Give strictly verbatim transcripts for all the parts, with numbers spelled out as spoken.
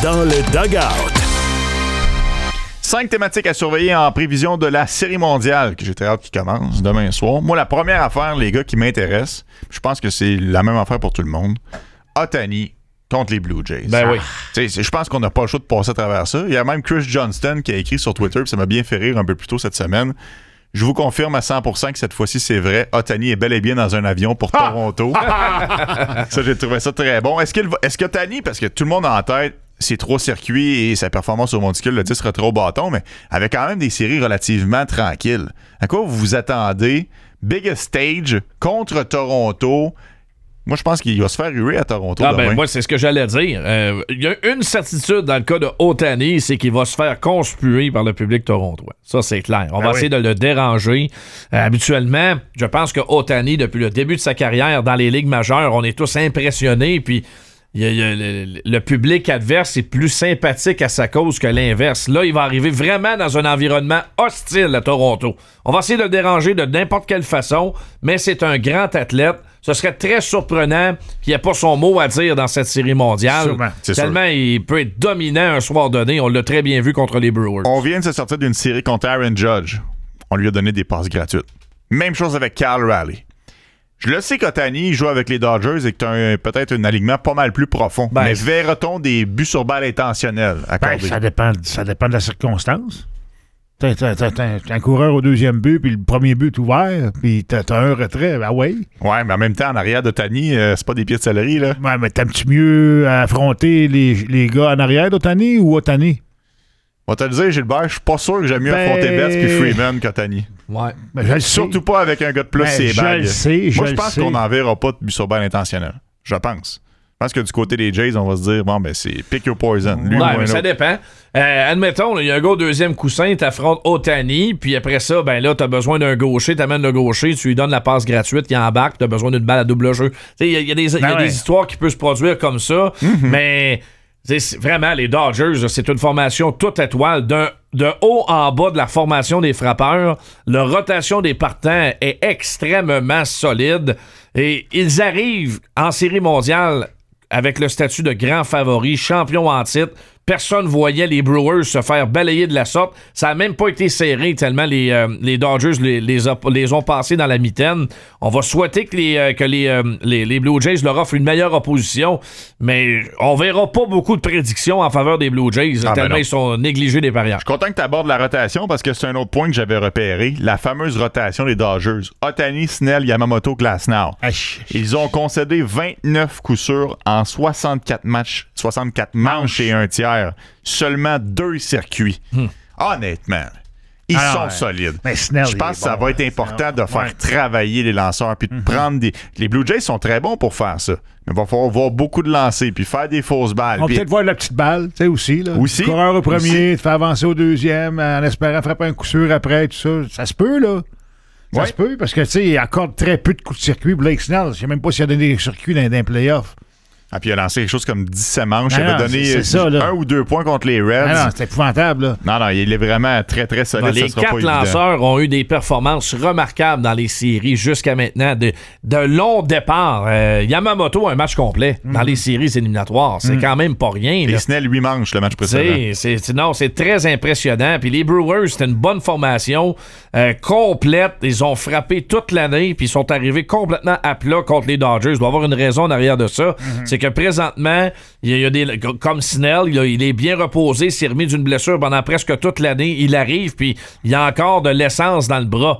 Dans le dugout. Cinq thématiques à surveiller en prévision de la Série mondiale, que j'ai très hâte qui commence demain soir. Moi, la première affaire, les gars, qui m'intéresse, je pense que c'est la même affaire pour tout le monde. Ohtani contre les Blue Jays. Ben oui. Ah, je pense qu'on n'a pas le choix de passer à travers ça. Il y a même Chris Johnston qui a écrit sur Twitter, puis ça m'a bien fait rire un peu plus tôt cette semaine. Je vous confirme à cent pour cent que cette fois-ci, c'est vrai. Ohtani est bel et bien dans un avion pour ah! Toronto. Ça, j'ai trouvé ça très bon. Est-ce, qu'il va, est-ce que Ohtani, parce que tout le monde a en tête ses trois circuits et sa performance au monticule, le dix retrait au bâton, mais avec quand même des séries relativement tranquilles. À quoi vous vous attendez? Biggest stage contre Toronto. Moi, je pense qu'il va se faire huer à Toronto. Ah demain. ben, moi, c'est ce que j'allais dire. Euh, il y a une certitude dans le cas de Ohtani, c'est qu'il va se faire conspuer par le public torontois. Ça, c'est clair. On ah va oui. essayer de le déranger. Euh, habituellement, je pense que Ohtani, depuis le début de sa carrière dans les ligues majeures, on est tous impressionnés, puis il y a, il y a le, le public adverse est plus sympathique à sa cause que l'inverse. Là, il va arriver vraiment dans un environnement hostile à Toronto. On va essayer de le déranger de n'importe quelle façon, mais c'est un grand athlète. Ce serait très surprenant qu'il n'y ait pas son mot à dire dans cette série mondiale. Sûrement, c'est tellement sûr. Il peut être dominant un soir donné. On l'a très bien vu contre les Brewers. On vient de se sortir d'une série contre Aaron Judge. On lui a donné des passes gratuites. Même chose avec Cal Raleigh. Je le sais qu'Ohtani joue avec les Dodgers et que tu as peut-être un alignement pas mal plus profond. Ben, mais verra-t-on des buts sur balle intentionnels accordés? Ben, ça dépend, ça dépend de la circonstance. T'as, t'as, t'as, t'as un coureur au deuxième but, puis le premier but est ouvert, puis t'as, t'as un retrait, ben ouais. Ouais, mais en même temps, en arrière d'Ohtani, euh, c'est pas des pieds de céleri, là. Ouais, mais t'aimes-tu mieux affronter les, les gars en arrière d'Ohtani ou Ohtani? On va te le dire, Gilbert, je suis pas sûr que j'aime mieux ben... affronter Betts puis Freeman qu'Ohtani. Ouais. Ben, je le Surtout sais. pas avec un gars de plus, ben, c'est je bagues. le sais, je Moi, je le pense sais. qu'on n'en verra pas de but sur balle intentionnel. Je pense. Je pense que du côté des Jays, on va se dire, bon, ben, c'est pick your poison. Lui ouais, ou mais un ça autre. dépend. Euh, admettons, il y a un gars au deuxième coussin, t'affrontes Ohtani, puis après ça, ben là, t'as besoin d'un gaucher, t'amènes le gaucher, tu lui donnes la passe gratuite, il embarque, t'as besoin d'une balle à double jeu. Il y a, y a, des, ben y a ouais. des histoires qui peuvent se produire comme ça, mm-hmm. mais c'est, vraiment, les Dodgers, c'est une formation toute étoile. D'un, de haut en bas de la formation des frappeurs, la rotation des partants est extrêmement solide et ils arrivent en série mondiale avec le statut de grand favori, champion en titre. Personne voyait les Brewers se faire balayer de la sorte. Ça n'a même pas été serré tellement les, euh, les Dodgers les, les, a, les ont passés dans la mitaine. On va souhaiter que, les, euh, que les, euh, les, les Blue Jays leur offrent une meilleure opposition, mais on verra pas beaucoup de prédictions en faveur des Blue Jays, ah, tellement ben ils sont négligés des parieurs. Je suis content que tu abordes la rotation parce que c'est un autre point que j'avais repéré. La fameuse rotation des Dodgers. Ohtani, Snell, Yamamoto, Glasnow. Ach. Ils ont concédé vingt-neuf coups sûrs en soixante-quatre matchs, soixante-quatre manches et un tiers. Seulement deux circuits. Hmm. Honnêtement, ils Alors, sont euh, solides. Je pense que ça bon, va être important Snell, de faire ouais. travailler les lanceurs puis de mm-hmm. prendre des... Les Blue Jays sont très bons pour faire ça. Mais il va falloir voir beaucoup de lancers puis faire des fausses balles. On va puis... peut-être voir la petite balle, tu sais, aussi. Là. Aussi. Le coureur au premier, te fait avancer au deuxième en espérant frapper un coup sûr après, tout ça. Ça se peut, là. Ça ouais. se peut, parce que, tu sais, il accorde très peu de coups de circuit. Blake Snell, je sais même pas s'il a donné des circuits dans, dans les playoffs. Ah, puis il a lancé quelque chose comme dix-sept manches. Il avait donné c'est, c'est ça, un ou deux points contre les Reds. Ah non, c'est épouvantable. Là. Non, non, il est vraiment très, très solide. Non, les ça sera quatre pas lanceurs évident. ont eu des performances remarquables dans les séries jusqu'à maintenant. De, de longs départs. Euh, Yamamoto a un match complet mm. dans les séries éliminatoires. C'est mm. quand même pas rien. Et Snell, huit manches le match précédent. C'est, c'est, c'est, non, c'est très impressionnant. Puis les Brewers, c'était une bonne formation euh, complète. Ils ont frappé toute l'année puis ils sont arrivés complètement à plat contre les Dodgers. Il doit y avoir une raison en arrière de ça. Mm-hmm. C'est que présentement, il y a des, comme Snell, il, a, il est bien reposé, s'est remis d'une blessure pendant presque toute l'année. Il arrive, puis il y a encore de l'essence dans le bras.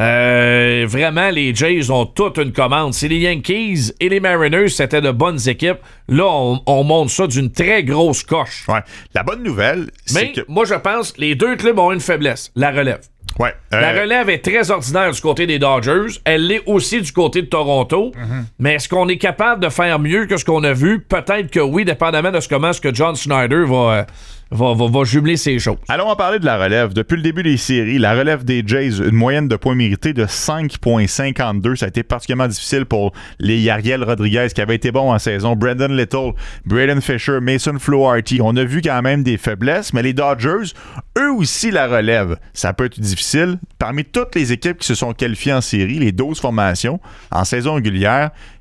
Euh, vraiment, les Jays ont toute une commande. C'est les Yankees et les Mariners, c'était de bonnes équipes. Là, on, on monte ça d'une très grosse coche. Ouais. La bonne nouvelle, c'est Mais que... moi, je pense que les deux clubs ont une faiblesse, la relève. Ouais, euh... La relève est très ordinaire du côté des Dodgers. Elle l'est aussi du côté de Toronto. Mm-hmm. Mais est-ce qu'on est capable de faire mieux que ce qu'on a vu? Peut-être que oui, dépendamment de ce, comment est-ce que John Schneider va, euh, va, va, va jumeler ces choses. Allons en parler de la relève. Depuis le début des séries, la relève des Jays, une moyenne de points mérités de cinq virgule cinquante-deux. Ça a été particulièrement difficile pour les Yariel Rodriguez qui avaient été bons en saison. Brandon Little, Braden Fisher, Mason Flaherty. On a vu quand même des faiblesses, mais les Dodgers, eux aussi, la relève. Ça peut être difficile. Parmi toutes les équipes qui se sont qualifiées en série, les douze formations, en saison régulière,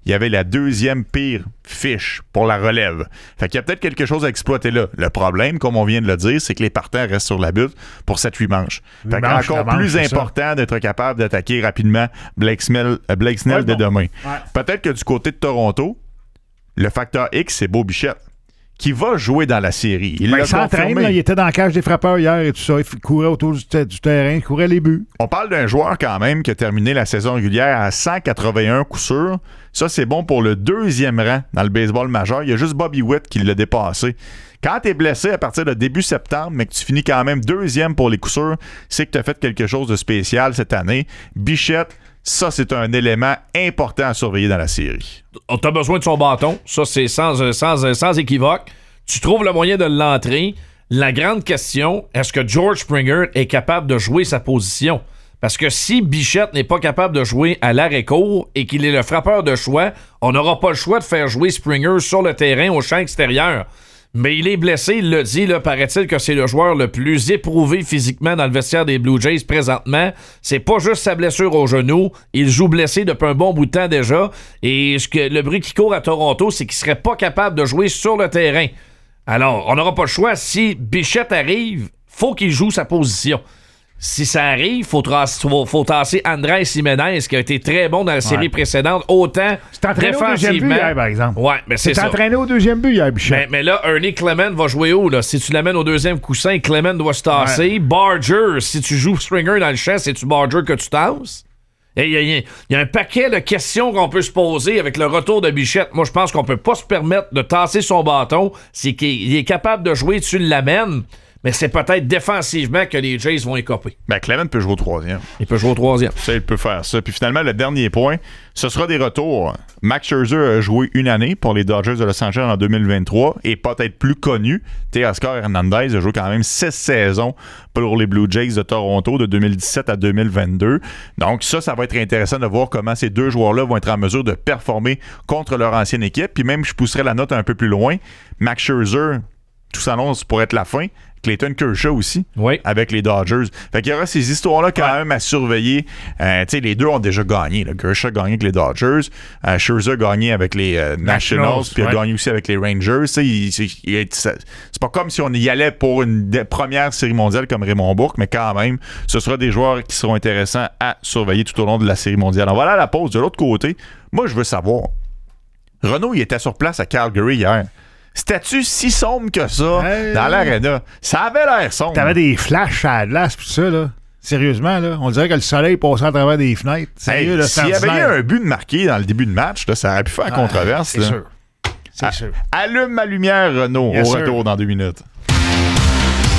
il y avait la deuxième pire fiche pour la relève. Fait qu'il y a peut-être quelque chose à exploiter là. Le problème, comme on vient de le dire, c'est que les partants restent sur la butte pour sept huit manches. Fait manches, encore manche, plus important d'être capable d'attaquer rapidement Blake Snell, euh, Blake Snell ouais, dès bon. demain. Ouais. Peut-être que du côté de Toronto, le facteur X, c'est Bo Bichette, qui va jouer dans la série. Il, ben, l'a il s'entraîne, confirmé. là, il était dans la cage des frappeurs hier et tout ça. Il courait autour du, te- du terrain, il courait les buts. On parle d'un joueur quand même qui a terminé la saison régulière à cent quatre-vingt-un coups sûrs. Ça, c'est bon pour le deuxième rang dans le baseball majeur. Il y a juste Bobby Witt qui l'a dépassé. Quand tu es blessé à partir de début septembre, mais que tu finis quand même deuxième pour les coups sûrs, c'est que tu as fait quelque chose de spécial cette année. Bichette, ça, c'est un élément important à surveiller dans la série. Tu as besoin de son bâton. Ça, c'est sans, sans, sans équivoque. Tu trouves le moyen de l'entrer. La grande question, est-ce que George Springer est capable de jouer sa position? Parce que si Bichette n'est pas capable de jouer à l'arrêt-court et qu'il est le frappeur de choix, on n'aura pas le choix de faire jouer Springer sur le terrain au champ extérieur. Mais il est blessé, il l'a dit, là, paraît-il que c'est le joueur le plus éprouvé physiquement dans le vestiaire des Blue Jays présentement. C'est pas juste sa blessure au genou, il joue blessé depuis un bon bout de temps déjà. Et ce que, le bruit qui court à Toronto, c'est qu'il serait pas capable de jouer sur le terrain. Alors, on n'aura pas le choix. Si Bichette arrive, faut qu'il joue sa position. Si ça arrive, faut, tra- faut tasser Andrés Jiménez, qui a été très bon dans la série ouais. précédente, autant C'est entraîné au deuxième but hier, par exemple. Ouais, mais c'est C'est ça. entraîné au deuxième but hier, Bichette. Mais, mais là, Ernie Clement va jouer où, là? Si tu l'amènes au deuxième coussin, Clement doit se tasser. Ouais. Barger, si tu joues Springer dans le champ, c'est-tu Barger que tu tasses? Il y, y, y a un paquet de questions qu'on peut se poser avec le retour de Bichette. Moi, je pense qu'on peut pas se permettre de tasser son bâton. C'est qu'il est capable de jouer, tu l'amènes. Mais c'est peut-être défensivement que les Jays vont écoper. Ben, Clement peut jouer au troisième. Il peut jouer au troisième. Ça, il peut faire ça. Puis finalement, le dernier point, ce sera des retours. Max Scherzer a joué une année pour les Dodgers de Los Angeles en deux mille vingt-trois et peut-être plus connu. Teoscar Hernandez a joué quand même six saisons pour les Blue Jays de Toronto de deux mille dix-sept à deux mille vingt-deux. Donc ça, ça va être intéressant de voir comment ces deux joueurs-là vont être en mesure de performer contre leur ancienne équipe. Puis même, je pousserais la note un peu plus loin. Max Scherzer, tout s'annonce pour être la fin. Clayton Kershaw aussi, oui. avec les Dodgers. Fait qu'il y aura ces histoires-là quand ouais. même à surveiller. Euh, tu sais, les deux ont déjà gagné. Là. Kershaw a gagné avec les Dodgers. Euh, Scherzer a gagné avec les euh, Nationals, puis ouais. a gagné aussi avec les Rangers. Il, il, il, c'est, c'est pas comme si on y allait pour une de, première série mondiale comme Raymond Bourque, mais quand même, ce sera des joueurs qui seront intéressants à surveiller tout au long de la série mondiale. On va aller à la pause. De l'autre côté, moi, je veux savoir. Renaud, il était sur place à Calgary hier. C'était-tu si sombre que ça hey, dans l'aréna? Ça avait l'air sombre. T'avais des flashs à la glace pis tout ça, là. Sérieusement, là. On dirait que le soleil passait à travers des fenêtres. Sérieux, hey, là, s'il y avait eu un but de marqué dans le début de match, là, ça aurait pu faire ah, controverse. C'est là. sûr. C'est à, sûr. Allume ma lumière, Renaud, yes, au retour sir. Dans deux minutes.